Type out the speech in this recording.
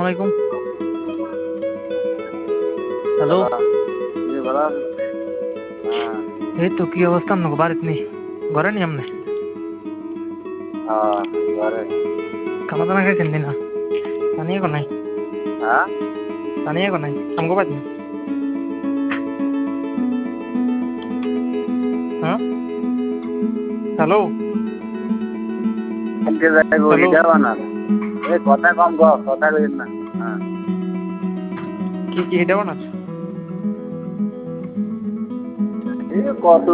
আলাইকুম। হ্যালো। এই তো কি অবস্থা আপনাকে বাড়িতে নেই? ঘরে নি আপনি? খানা দানা খাইছেন দিনা? পানিয়ে কো নাই? পানিয়ে কো নাই আমগো বাদ নেই। হ্যাঁ হ্যালো হ্যালো কথা কম কথা কইন না। কি কি এটা বানাচ্ছ? কত